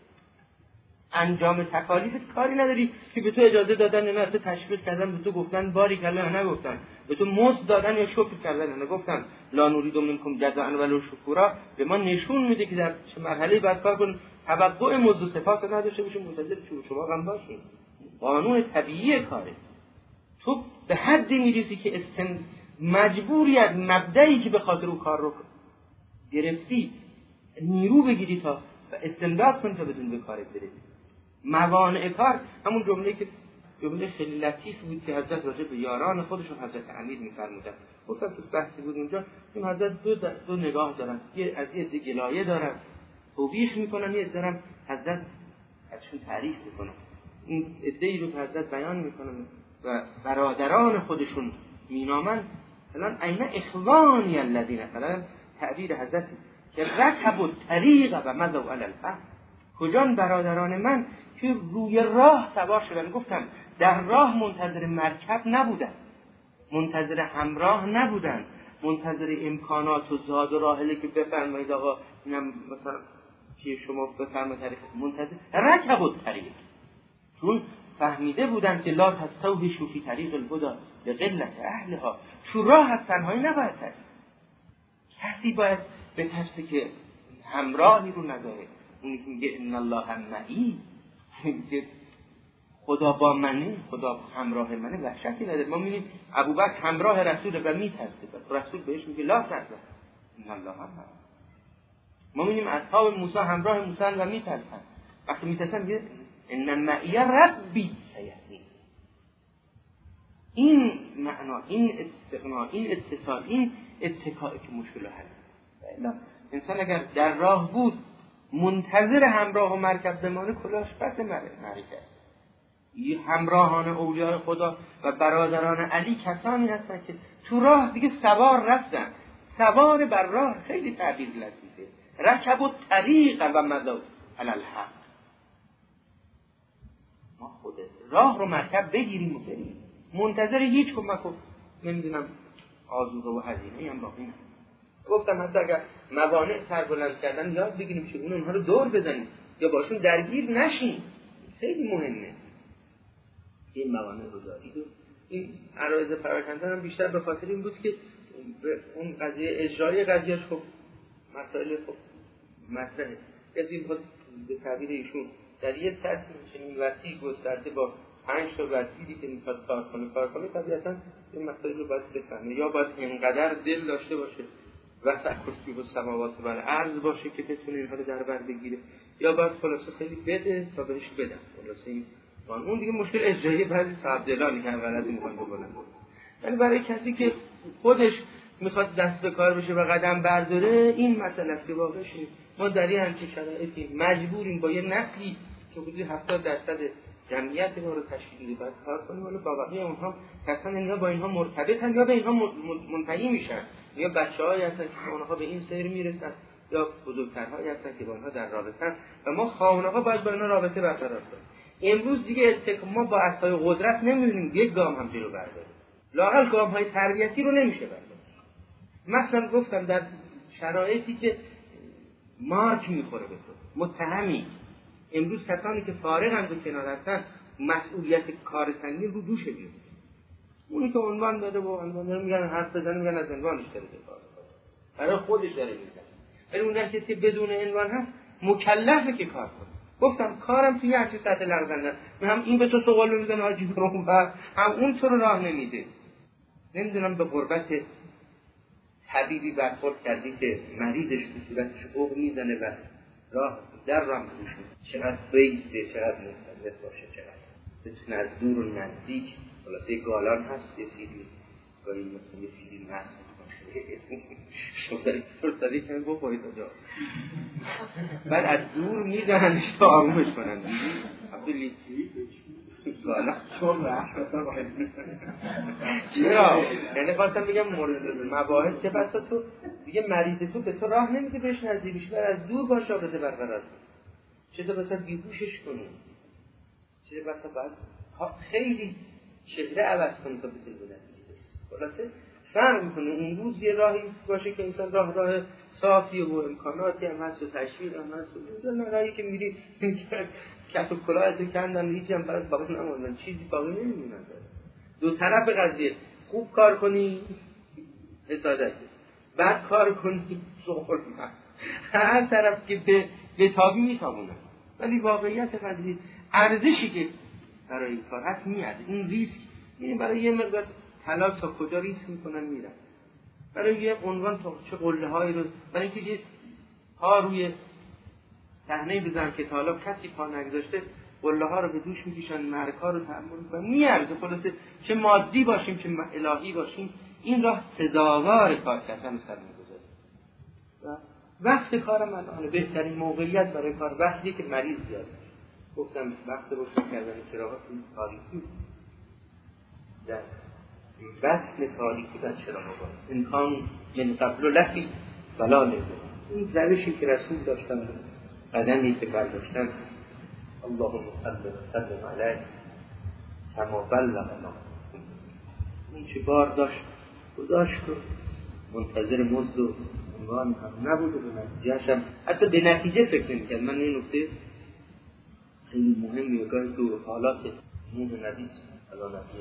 انجام تکالیفت کاری نداری که به تو اجازه دادن یا نه، تو تشویق کردن، به تو گفتن باری کلا یا نگفتن، به تو مزد دادن یا شکر کردن یا نگفتن. لا نرید منکم جزاء ولا شکورا به ما نشون میده که در چه مرحله باید کار کنیم. توقع مزد و سپاس نداشته باشیم، منتظر شما هم باشیم. قانون طبیعی کاره. تو به حدی میرسی که مجبوری از مبدئی که به خاطر اون کار رو گرفتی نیرو بگیری تا استنباط کنی تا بدون به کارت برسی. موانع کار همون جمله خیلی لطیف بود که حضرت راجع به یاران خودشون حضرت امیر می‌فرمودن. گفتم تو بحثی بود اونجا این حضرت دو نگاه دارن، از یه عده گلایه دارن، توبیخ میکنن، یه عده هم حضرت ازشون تعریف میکنن. این عده‌ای رو که حضرت بیان میکنن و برادران خودشون مینامن، الان عین اخوانی الذین، الان تعبیر حضرت که رکب الطریق و مضوا علی البحر، کجان برادران من که روی راه سوار شدن. گفتم در راه منتظر مرکب نبودن، منتظر همراه نبودن، منتظر امکانات و زاد و راحله که بفرمایید آقا اینم مثلا که شما بفرمایید طریق، منتظر رکب الطریق، چون فهمیده بودن که لا تستوحشوا فی طریق الهدی لقلة اهلها، تو راه از تنهایی نباید هست، کسی باید به ترسه که همراهی رو نداره. اونی که میگه ان الله معی، که خدا با منه، خدا همراه منه، وحشتی نداره. ما میبینیم ابوبکر همراه رسول و میترسه، رسول بهش میگه لا ترس ان الله معی. ما میبینیم اصحاب موسی همراه موسی و میترسن، وقتی میترسن میگه ان معی ربی سیهدین. این معنا، این استغنا، این اتصال، این اتکایی که مشکل حل. انسان اگر در راه بود منتظر همراه و مرکب بمانه کلاش پس معرکه است. این همراهان اولیاء خدا و برادران علی کسانی هستند که تو راه دیگه سوار رفتن. سوار بر راه خیلی تعبیر لطیفه، رکب الطریق و مضوا علی الحق. ما خود راه رو مرکب بگیریم و بریم، منتظر هیچ کمک و نمیدونم آذوقه و هزینه هم باقی نمونه. گفتم حتی اگر موانع سربلند کردن یاد بگیریم چگونه اونها رو دور بزنیم یا باشون درگیر نشیم، خیلی مهمه این موانع رو دارید. و این عرایض پراکنده هم بیشتر به خاطر این بود که اون قضیه اجرای قضیهش خب مسائل خب مطرحه. کسی خود به تعبیر ایشون در یه سطح چنین وسیع گسترده با 5 تا وسیلی که میخواد کار کنه طبیعتاً این مسائل رو باید بفهمه، یا باید اینقدر دل داشته باشه وسع کرسی و سماوات و الارض باشه که بتونه اینها رو در بر بگیره، یا باید خلاصه خیلی بده تا بهش بدن. خلاصه این اون دیگه مشکل اجرایی بعضی صاحب دلانی که غلطی میخوان بکنن. ولی برای کسی که خودش میخواد دست به کار بشه و قدم برداره، این مسئله است که واقعش ما در این همچین شرایطی مجبوریم با یه نسلی که حدود 70% جمعیت ما رو تشکیل میده باید کار کنیم. ولی با بقیه اونها کسان اینا با اینها مرتبطن یا به اینها منتهی میشن، یا بچه‌هایی هستن که اونها به این سیر میرسن، یا بزرگترهایی هستن که با اونها در رابطه و ما خواهان‌ها باید با اینا رابطه برقرار کنیم. امروز دیگه ما با عصای قدرت نمی‌دونیم یک گام هم جلو برداریم، لااقل گام‌های تربیتی رو نمیشه برداشت. مثلا گفتم در شرایطی که مارک میخوره به تو متهمی، امروز کسانی که فارغند و کنار هستن مسئولیت کار سنگین رو دوش میاد. اونی که عنوان داده و عنوان داره میگن حرف بزنه، میگن از عنوانش داره کار برای خودش داره میکنه. ولی اون کسی که بدون عنوان هست مکلفه که کار کنه. گفتم کارم توی هر چه سطح لغزنده، هم این به تو سوال میزنه حاجی برو و هم اون تو رو راه نمیده. نمیدونم به قربت طبیبی برخورد کردی که مریضش به صورتش اوق میزنه و در راه میشه، چقدر بیسته، چقدر منتظر باشه، چقدر بتونه از دور و نزدیک. خلاصه گالان هست یه فیلمی گاهی مثلا یه فیلم هست شما فرصتی کمی بخورید آجا، بعد از دور میزننش تا آرومش کنن. عبداللی چون رحمتا باید چرا؟ یعنی خواستم بگم مورد مباحث چه بسا تو دیگه مریض تو به تو راه نمیده بهش نزدیک بشی، از دور باش رابطه برقرار کن. چه بسا بیهوشش کنی، چه بسا باید خیلی چهره عوض کنی تا بتونی بدن. خلاصه فرق میکنه اون روز یه راهی باشه که انسان راه صافی و امکاناتی هم هست و تشویق هم هست و اونجا راهی که میری کت و کلاهتو کندن هیچی هم برات باقی نموندن، چیزی باقی نمیمونن. دو طرف قضیه خوب کار کنی حسادت، بعد کار کنی ظلم، هر طرف که به تابی میتابونن. ولی واقعیت قضیه ارزشی که برای این کار هست میاد، این ریسک این برای یه مقدار طلا تا کجا ریسک میکنن میرن، برای یه عنوان تا چه قله هایی رو، برای اینکه یه ها روی صحنه بزنن که تا حالا کسی پا نگذاشته قله ها رو به دوش میکشن، مرگ ها رو تحمل میکنن، میارزه. خلاصه چه مادی باشیم چه الهی باشیم این راه سزاوار کار کردن و سرمایه گذاری. وقت کارم الان بهترین موقعیت برای کار وقتی که مریض زیاد. گفتم وقت روشن کردن چراغ این تاریکی در بطن تاریکی در چراغ باید انکان من قبل لفی ولا نبود. این روشی که رسول داشتن، قدمی که برداشتن، اللهم صل و سلم علیه کما بلغنا، این چه بار داشت گذاشت و منتظر مزد و عنوان هم نبود و به نتیجهش هم حتی به نتیجه فکر نمی‌کرد. من این نکته خیلی مهمی و گاهی دور حالات نوح نبی الان نبی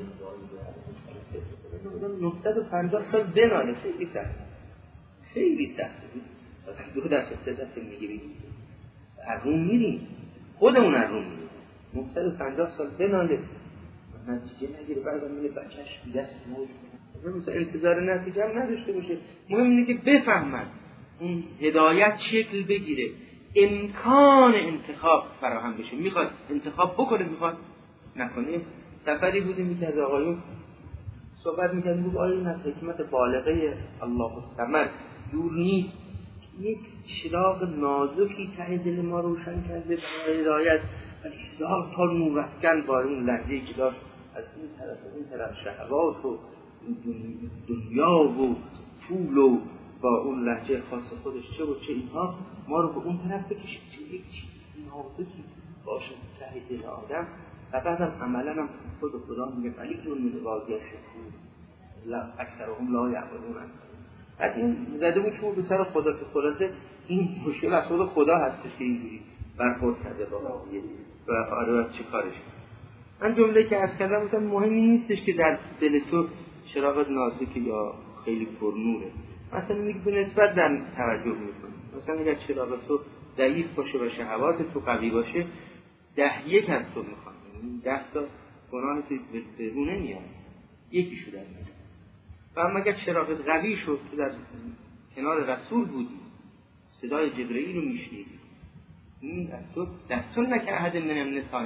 نبایی 950 سال بناله، خیلی سخت، خیلی سخت. دو دفعه سه دفعه میگیریم ارون میریم، خودمون ارون میریم 950 سال بناله نتیجه نگیره، بعد میره بچهش دست موج کنه، مثلا انتظار نتیجه هم نداشته باشه. مهم اینه که بفهمن اون هدایت شکل بگیره، امکان انتخاب فراهم بشه. میخواد انتخاب بکنه، میخواد نکنه. سفری بودیم که از آقایون صحبت میکنیم، بود آیا این از حکمت بالغه الله الصمد دور نیست یک چراغ نازکی ته دل ما روشن کرده برای هدایت، ولی هزار تا نور افکن با اون لحظه‌ای که داشت از این طرف و اون طرف شهوات و دنیا و پول و با اون لهجه خاص خودش چه و چه اینها ما رو به اون طرف بکشه که یک چیز نازکی باشه ته دل آدم. و بعدم عملا هم خود خدا میگه ولی که اون متوازی شکور اکثرهم لا یعقلون. بعد این زده بود چون به سر خدا که خلاصه این مشکل از خود خدا هستش که اینجوری برخورد کرده با قضیه و آره چه کارش. من جمله که عرض کردم گفتم مهمی نیستش که در دل تو چراغ نازک یا خیلی پرنوره، مثلا میگه به نسبت در توجه میکنه. مثلا اگر چراغ تو ضعیف باشه و شهوات تو قوی باشه 10 از تو میخوان، 10 تا گناه تو به رو نمیاد، یکیشو در میاد. و اما اگر چراغ قوی شد تو در کنار رسول بودی صدای جبرئیل رو میشنیدی، این از تو دستون نکه احد من النساء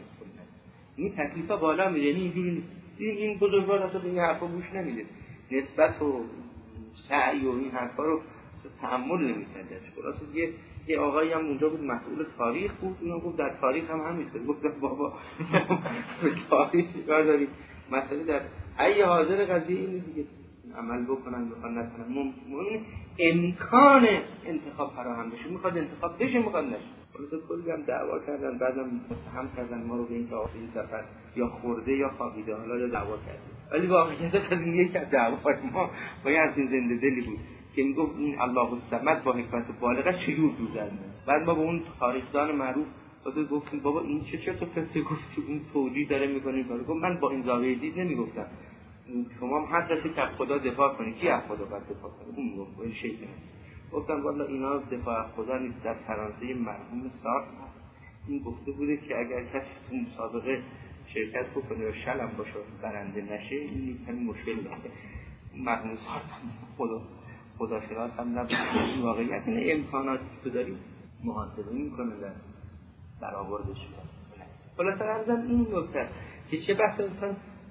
این تکلیفا بالا میره. اینجوری نیست. این بزرگوار اصلا این حرفا گوش نمیده، نسبت و سعی و این حرفا رو تحمل نمیکنه. خلاصه یه آقایی هم اونجا بود مسئول تاریخ بود، اونم گفت در تاریخ هم همینطوره. گفتم بابا به تاریخ کار داریم، مسئله در ای حاضر قضیه اینه دیگه، عمل بکنن بخوان نکنن. مهم امکان انتخاب فراهم بشه، میخواد انتخاب بشه میخواد نشه. خلاصه کلی هم دعوا کردن، بعدم متهم کردن ما رو به این که آخری سفر یا خورده یا خوابیده، حالا یا دعوا کردیم. ولی واقعیت قضیه که دعوا ما با یه همچین زنده دلی بود که میگفت این الله الصمد با حکمت بالغه چجور دوزد. بعد ما با اون تاریخدان معروف گفتیم بابا این چه تو فکر گفتی اون توجیه داره میکنه. گفت من با این زاویه دید نمیگفتم، شما هم حقیقتی که خدا دفاع کنی، کی از خدا باید دفاع کنی؟ اون گفت این شیطان. گفتم والا اینا دفاع از خدا نیست. در فرانسه مرحوم سارت این گفته بوده که اگر کسی اون مسابقه شرکت بکنه و شلم باشه برنده نشه این همین مشکل داره. مرحوم سارت خدا شناس هم نبود. این واقعیت اینه، امکاناتی که داری محاسبه میکنه در برآوردش. خلاصه ارزم این نکته که چه بحث انسان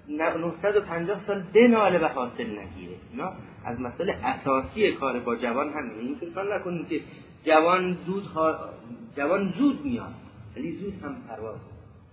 950 سال بناله و حاصل نگیره. اینا از مسئله اساسی کار با جوان همینه. این فکر نکنید که جوان زود میاد، ولی زود هم پرواز.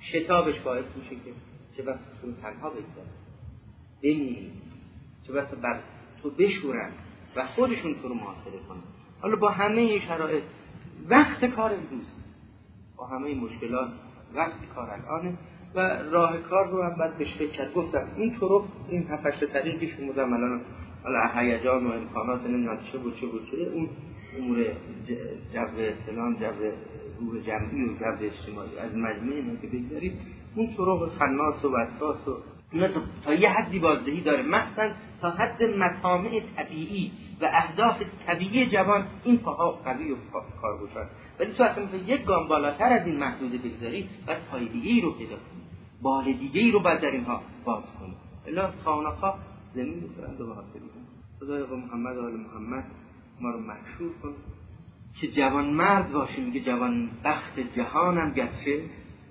شتابش باعث میشه که چه بسا تو تنها بگذاره، بمیری، چه بسا بر تو بشورن و خودشون تو رو محاصره کنن. حالا با همه این شرایط وقت کار امروز، با همه این مشکلات وقت کار الانه و راه کار رو هم باید بهش فکر کرد. گفتم این طرق، این 7-8 طریقی شمردم الان، حالا هیجان و امکانات نمیدونم چه بود اون امور جو فلان، جو روح جمعی و جو اجتماعی از مجموعه اینا که بگذاریم، اون طرق خناس و وسواس و اینا تا یه حدی بازدهی داره، مثلا تا حد مطامع طبیعی و اهداف طبیعی جوان این پاها قوی و کارگوشان. ولی تو اصلا یک گام بالاتر از این محدوده بگذاری و پای دیگه‌ای رو پیدا کنی، بال دیگه‌ای رو باید در اینها باز کنی، الا خانقا زمین می‌خورند و حاصل می‌کنند. خدای محمد و آل محمد ما رو محشور کن که جوان مرد باشیم، میگه جوان بخت جهانم گرچه.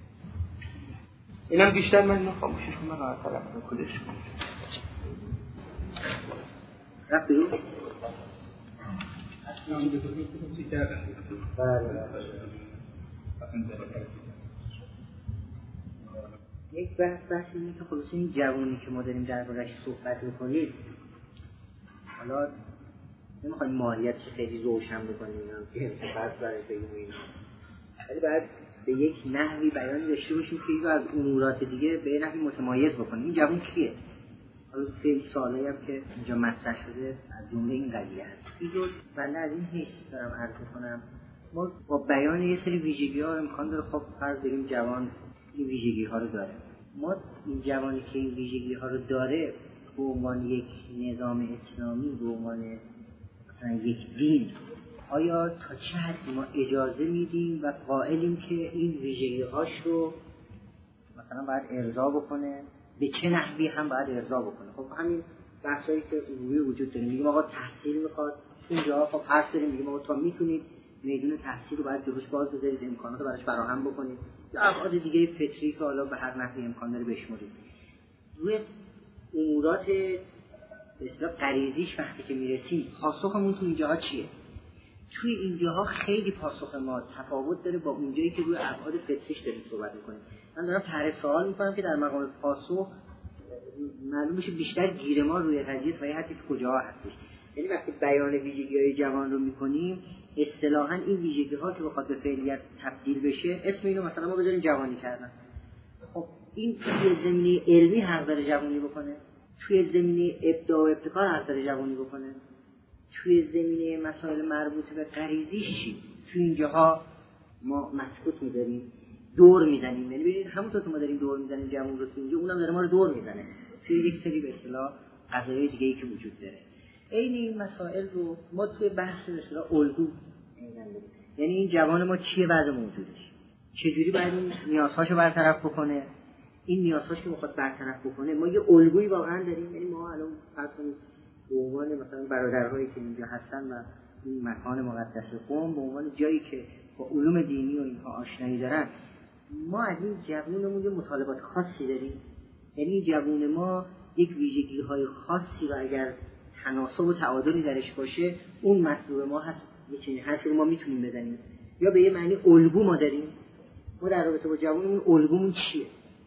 اینم بیشتر من اینو خاموشش کنم، راحت طرف رو کلش کنم. رفت رو؟ یک بحث اینه که خلاص این جوانی که ما داریم دربارش صحبت میکنیم، حالا نمیخوایم ماهیتش خیلی روشن بکنیم که فرض برای بگیم اینا، ولی باید به یک نحوی بیان داشته باشیم که اینو از امورات دیگه به نحوی متمایز بکنیم. این جوان کیه؟ حالا خیلی سوالایی هم که اینجا مطرح شده از جمله این قضیه هست. اینو بنده از این حیث دارم عرض می‌کنم، ما با بیان یه سری ویژگی‌ها امکان داره خب فرض بریم جوان این ویژگی‌ها رو داره. ما این جوانی که این ویژگی‌ها رو داره به عنوان یک نظام اسلامی، به عنوان مثلا یک دین، آیا تا چه حدی ما اجازه میدیم و قائلیم که این ویژگی‌هاش رو مثلا باید ارضا بکنه، به چه نحوی هم باید ارضا بکنه؟ خب همین بحثایی که عمومی وجود داره، میگیم آقا تحصیل میخواد اینجا، خب حرف داریم میگیم آقا تا میتونید میدون تحصیل رو باید جلوش باز بذارید، امکانات رو براش فراهم بکنید، یا ابعاد دیگه فطری که حالا به هر نحوی امکان داره بشمرید. روی امورات به اصطلاح غریزیش وقتی که میرسیم، پاسخمون تو اینجاها چیه؟ توی اینجاها خیلی پاسخ ما تفاوت داره با اونجایی که روی ابعاد فطریش داریم صحبت میکنیم. من دارم طرح سوال میکنم که در مقام پاسخ معلوم بشه بیشتر گیر ما روی قضیه تا یه حدی کجا هستش. یعنی وقتی بیان ویژگی‌های جوان رو میکنیم، اصطلاحاً این ویژگی‌ها که بخواد به فعلیت تبدیل بشه، اسم اینو مثلا ما بذاریم جوانی کردن. خب این توی زمینه علمی حق داره جوانی بکنه، توی زمینه ابداع و ابتکار حق داره جوانی بکنه، توی زمینه مسائل مربوط به غریزیش چی؟ توی اینجاها ما مسکوت می‌ذاریم، دور میزنیم. یعنی ببینید همونطور که ما داریم دور میزنیم جوان رو توی اینجا، اونم داره ما رو دور میزنه توی یک سری به اصطلاح قضایای دیگه‌ای که وجود داره. این مسائل رو ما توی بحث به اصطلاح الگو می‌ذاریم. یعنی این جوان ما چیه وضع موجودش، چجوری باید این نیازهاشو برطرف بکنه، این نیازهاشو که می‌خواد برطرف بکنه ما یه الگویی واقعا داریم. یعنی ما الان فرض کنید به عنوان مثلا برادرهایی که اینجا هستن و این مکان مقدس قم به عنوان جایی که با علوم دینی و اینها آشنایی دارن، ما از این جوونمون یه مطالبات خاصی داریم. یعنی این جوون ما یک ویژگی‌های خاصی و اگر تناسب و تعادلی درش باشه اون مطلوب ما هست، یه چیزی هست که ما میتونیم بزنیم، یا به یه معنی الگو ما داریم. ما در رابطه با جوونمون الگومون چیه؟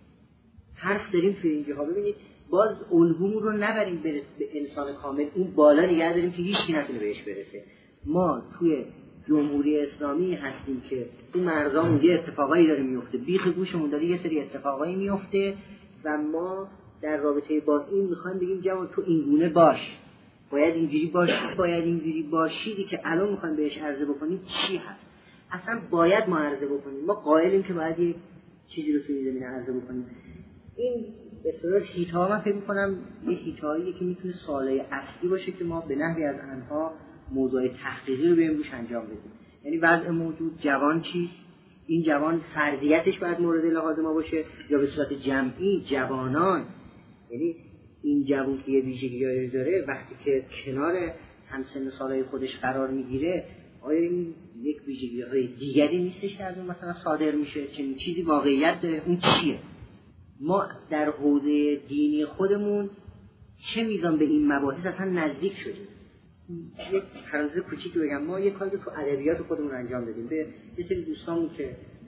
حرف داریم توی اینجاها. ببینید باز الگومون رو نبریم به انسان کامل، اون بالا نگه داریم که هیچ کی نتونه بهش برسه. ما توی جمهوری اسلامی هستیم که اون مرزامون یه اتفاقایی داره میفته، بیخ گوشمون داره یه سری اتفاقایی میفته و ما در رابطه با این میخوایم بگیم جوان تو این گونه باش، باید اینجوری باشی، باید اینجوری باشی که الان میخوایم بهش عرضه بکنیم چی هست. اصلا باید ما عرضه بکنیم، ما قائلیم که باید یه چیزی رو توی زمینه عرضه بکنیم. این به صورت هیت‌ها من فکر می‌کنم یه هیت‌هایی که میتونه سوالای اصلی باشه که ما به نحوی از آنها موضوع تحقیقی رو بریم روش انجام بدیم. یعنی وضع موجود، جوان چیست، این جوان فرضیتش باید مورد لحاظ ما باشه یا به صورت جمعی جوانان، یعنی این جوان که یه ویژگی‌هایی داره وقتی که کنار همسن سالای خودش قرار میگیره، آیا این یک ویژگی‌های دیگری نیستش که از اون مثلا صادر میشه؟ چنین چیزی واقعیت داره؟ اون چیه؟ ما در حوزه دینی خودمون چه میزان به این مباحث اصلا نزدیک شدیم؟ یک پرانتز کوچیکی بگم، ما یک کاری تو ادبیات خودمون انجام دادیم. به یه سری دوستامون که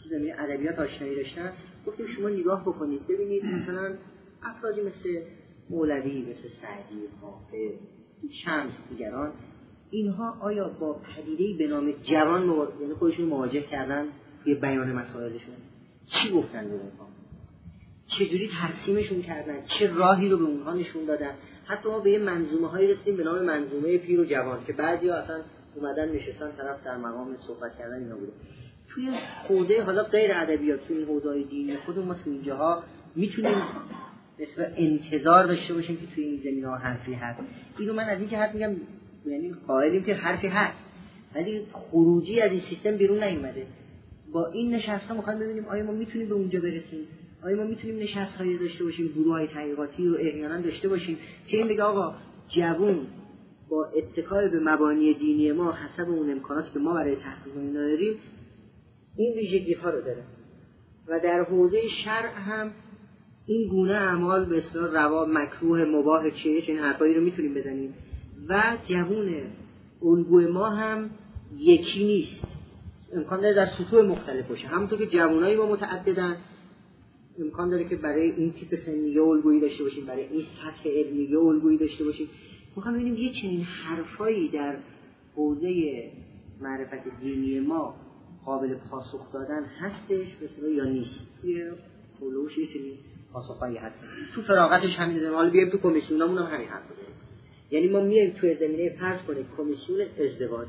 تو زمینه ادبیات آشنایی داشتن، گفتیم شما نگاه بکنید ببینید مثلا افرادی مثل مولوی، مثل سعدی، حافظ، شمس، دیگران، اینها آیا با پدیده‌ای به نام جوان یعنی خودشون مواجه کردن توی بیان مسائلشون؟ چی گفتن به اونها؟ چجوری ترسیمشون کردن؟ چه راهی رو به اونها نشون دادن؟ حتی ما به یه منظومه‌هایی رسیدیم به نام منظومه پیر و جوان که بعضیا اصلا اومدن نشستن طرف در مقام صحبت کردن اینا بوده. توی حوزه حالا غیر ادبیات، توی حوزه‌های دینی خودمون ما توی اینجاها میتونیم مثلا انتظار داشته باشیم که توی این زمینه‌ها حرفی هست. اینو من از این جهت میگم، یعنی قائلیم که حرفی هست ولی خروجی از این سیستم بیرون نیومده. با این نشست‌ها می‌خوایم ببینیم آیا ما میتونیم به اونجا برسیم، آیا ما میتونیم نشست‌هایی داشته باشیم، گروه‌های تحقیقاتی رو احیانا داشته باشیم که این بگه آقا جوون با اتکای به مبانی دینی ما حسب اون امکاناتی که ما برای تحقیق اینا داریم این ویژگی‌ها رو داره و در حوزه شرع هم این گونه اعمال به اصطلاح روا، مکروه، مباح، چه این حرفایی رو میتونیم بزنیم و جوون الگوی ما هم یکی نیست، امکان داره در سطوح مختلف باشه. همونطور که جوانای ما متعددن، امکان داره که برای این تیپ سنی الگویی داشته باشیم، برای این سطح علمی الگویی داشته باشیم. میخوام ببینیم یه چنین حرفایی در حوزه معرفت دینی ما قابل پاسخ دادن هستش مثلا یا نیست. یه پولوش یه چنین پاسخایی هست. تو فراغتش همین زمینه. حالا بیایم تو کمیسیونامون هم همین حرف بزنیم. یعنی ما میایم تو زمینه فرض کنید کمیسیون ازدواج.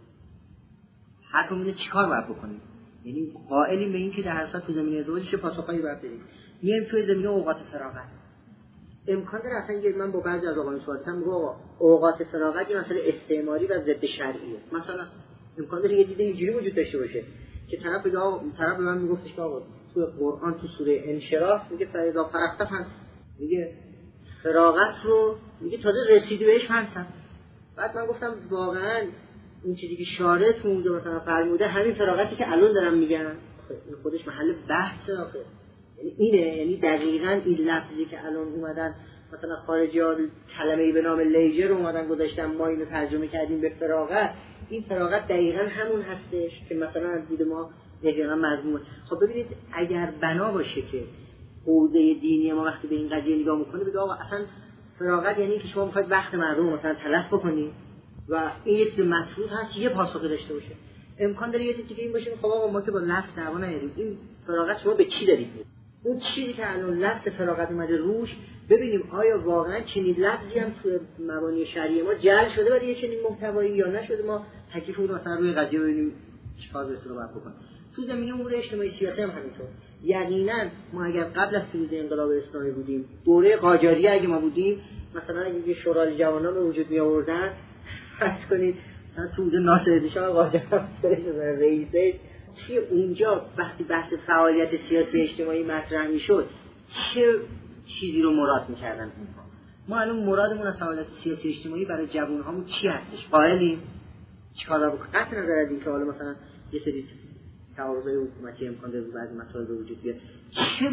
حرفمون چیکار باید بکنیم؟ یعنی قائلیم به این که در هر صورت تو زمینه ازدواج چه پاسخایی باید بدیم. میایم تو زمینه اوقات فراغت. امکان داره اصلا من با بعضی از آقایون صحبت کردم، میگم آقا اوقات فراغت یه مسئله استعماری و ضد شرعیه. مثلا امکان داره یه دیده اینجوری وجود داشته باشه که طرف به من میگفتش که آقا تو قرآن تو سوره انشراح میگه فاذا فرغت فانصب، میگه فراغت رو میگه تازه رسیدی بهش فانصب. بعد من گفتم واقعا این چیزی که شارع تو اونجا مثلا فرموده همین فراغتی که الان دارم میگم این خودش محل بحثه آخه. یعنی اینه، یعنی دقیقاً این لفظی که الان اومدن مثلا خارجی‌ها کلمه‌ای به نام لیجر رو اومدن گذاشتن، ما اینو ترجمه کردیم به فراغت. این فراغت دقیقاً همون هستش که مثلا از دید ما دقیقاً مضمون. خب ببینید اگر بنا باشه که حوزه دینی ما وقتی به این قضیه نگاه میکنه بگه آقا اصلا فراغت یعنی که شما میخواید وقت مردم مثلا تلف بکنید و این یه چیز مطلوب هست یه پاسخی داشته باشه. امکان داره یه دیگه این باشه خب آقا ما که با لفظ دعوا نداریم، این فراغت شما به چی دارید؟ اون چیزی که الان لفظ فراغت اومده روش ببینیم آیا واقعا چنین لفظی هم تو مبانی شرعی ما جعل شده برای یه چنین محتوایی یا نشده. ما تکلیف رو مثلا روی قضیه ببینیم چیکار به اصطلاح باید بکنیم. تو زمینه امور اجتماعی سیاسی هم همینطور. یقینا ما اگر قبل از پیروزی انقلاب اسلامی بودیم، دوره قاجاریه اگه ما بودیم، مثلا یه شورای جوانان به وجود می آوردن، فرض کنید مثلا تو ناصرالدین شاه قاجار رئیسش توی اونجا وقتی بحث فعالیت سیاسی اجتماعی مطرح میشد چه چیزی رو مراد میکردن اونها؟ ما الان مرادمون از فعالیت سیاسی اجتماعی برای جوانهامون چی هستش؟ قائلیم چیکار بکنیم؟ قطع نظر از اینکه حالا مثلا یه سری تعارضای حکومتی امکان داره بعضی مسائل به وجود بیاد، چه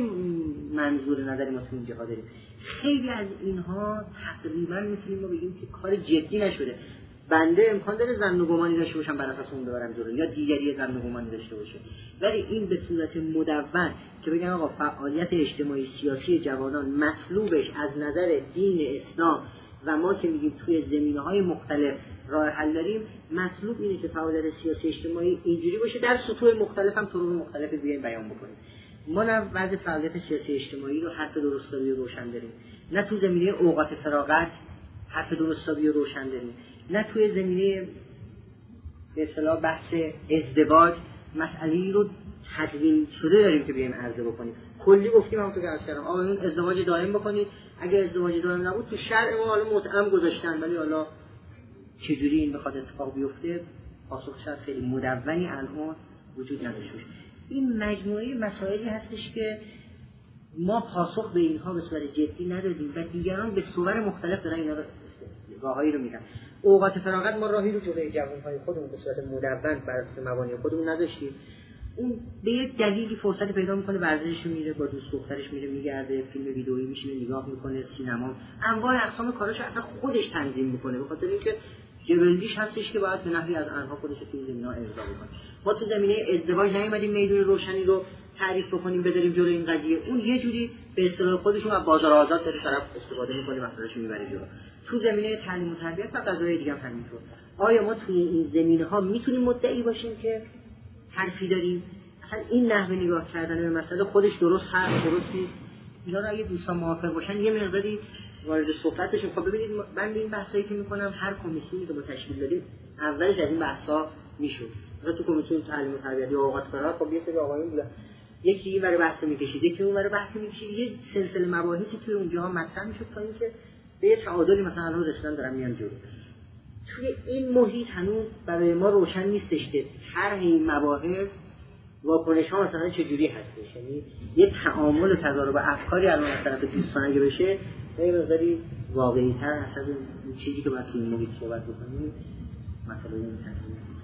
منظور نظری ما تو این جهاد داریم؟ خیلی از اینها تقریبا میتونیم ما بگیم که کار جدی نشده. بنده امکان داره ظن و گمانی داشته باشم بر اساس اون ببرم جلو یا دیگری ظن و گمانی داشته باشه، ولی این به صورت مدون که بگم آقا فعالیت اجتماعی سیاسی جوانان مطلوبش از نظر دین اسلام و ما که میگیم توی زمینه‌های مختلف راه حل داریم، مطلوب اینه که فعالیت سیاسی اجتماعی اینجوری باشه در سطوح مختلف هم طرق مختلفی بیایم بیان بکنیم. ما نه وضع فعالیت سیاسی اجتماعی رو حرف درستابی روشن داریم، نه تو زمینه اوقات فراغت حرف درستابی روشن داریم، نه توی زمینه به اصطلاح بحث ازدواج مسئله‌ای رو تدوین شده داریم که بیایم عرضه بکنیم. کلی گفتیم همونطور که عرض کردم آقایون ازدواج دائم بکنید، اگه ازدواج دائم نبود تو شرع ما حالا متعم گذاشتن، ولی حالا چجوری این بخواد اتفاق بیفته پاسخش خیلی مدونی الان وجود نداشته باشه. این مجموعه مسائلی هستش که ما پاسخ به اینها به صورت جدی ندادیم و دیگران به صور مختلف دارن اینا رو راههایی رو میدن. اوقات فراغت ما راهی رو جلوی جوان‌های خودمون به صورت مدون بر اساس مبانی خودمون نداشتیم. اون به یک دلیلی فرصت پیدا میکنه ورزشش میره، با دوست دخترش میره میگرده، فیلم ویدئویی میشینه نگاه میکنه، سینما، انواع اقسام کاراش اصلا خودش تنظیم میکنه، به خاطر اینکه جبلیش هستش که باید به نحوی از آنها خودش رو توی زمینه‌ها ارضا بکنه. ما تو زمینه ازدواج نیومدیم میدون روشنی رو تعریف بکنیم بذاریم جلوی این قضیه، اون یه جوری به اصطلاح خودشون از بازار آزاد داره طرف استفاده می‌کنه مسئله‌شو میبره جلو. تو زمینه تعلیم و تربیت و قضایای دیگه هم همینطور. آیا ما توی این زمینه‌ها میتونیم مدعی باشیم که حرفی داریم؟ اصلا این نحوه نگاه کردن به مسئله خودش درست هست درست نیست؟ اینا رو اگه دوستان موافق باشن یه مقداری وارد صحبت بشیم. خب ببینید من این بحثایی که می‌کنم هر کمیسیونی که ما تشکیل دادیم اولش از این بحث‌ها میشد. مثلا تو کمیسیون تعلیم و تربیت یا اوقات فراغ خب یه سری آقایون بودن، یکی این برای بحث می‌کشید یکی اون برای بحث می‌کشید، یه سلسله مباحثی توی اونجاها مطرح می‌شد تا اینکه به یه تعادلی مثلا الان رسیدن دارن میان جلو. توی این محیط هنوز برای ما روشن نیستش که طرح این مباحث واکنش‌ها مثلا چجوری هستش، یعنی یه تعامل و تضارب افکاری الان از طرف دوستان اگه بشه یه مقداری واقعی‌تر حسب چیزی که باید توی این محیط صحبت بکنیم مثلا این تصمیم